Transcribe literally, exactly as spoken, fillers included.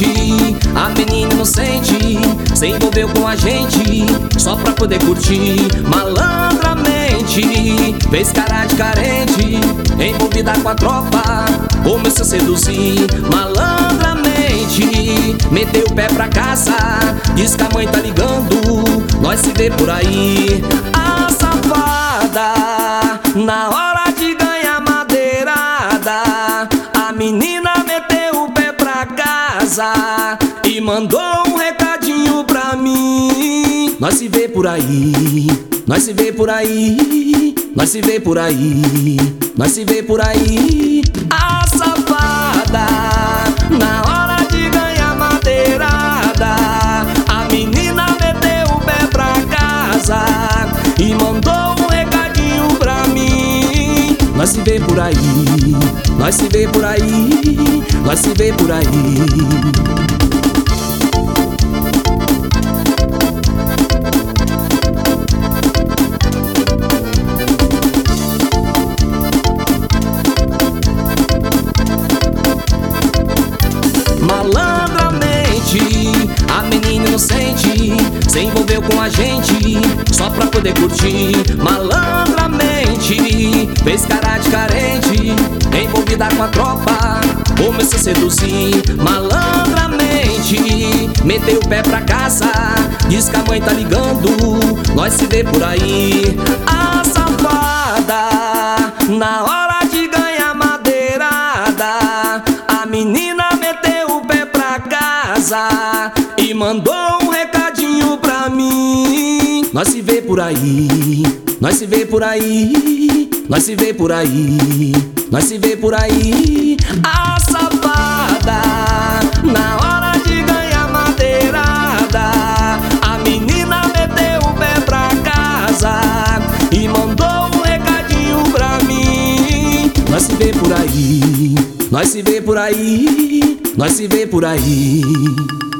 mente, a menina inocente se envolveu com a gente só pra poder curtir malandramente. Fez cara de carente, envolvida com a tropa, começou a seduzir malandramente. Meteu o pé pra casa, diz que a mãe tá ligando, nós se vê por aí. A safada, na hora de ganhar madeirada, a menina meteu o pé pra casa e mandou um recadinho pra mim. Nós se vê por aí, nós se vê por aí, nós se vê por aí, nós se vê por aí. A safada, na hora de ganhar madeirada, a menina meteu o pé pra casa e mandou um recadinho pra mim. Nós se vê por aí, nós se vê por aí, nós se vê por aí. Malandramente, a menina inocente se envolveu com a gente só pra poder curtir malandramente. Fez cara de carente, envolvida com a tropa, começou a seduzir malandramente. Meteu o pé pra casa, diz que a mãe tá ligando, nós se vê por aí. A safada, na hora de ganhar madeirada, a menina meteu o pé pra casa e mandou um recadinho pra mim. Nós se vê por aí, nós se vê por aí, nós se vê por aí, nós se vê por aí. A safada, na hora de ganhar madeirada, a menina meteu o pé pra casa e mandou um recadinho pra mim. Nós se vê por aí, nós se vê por aí, nós se vê por aí.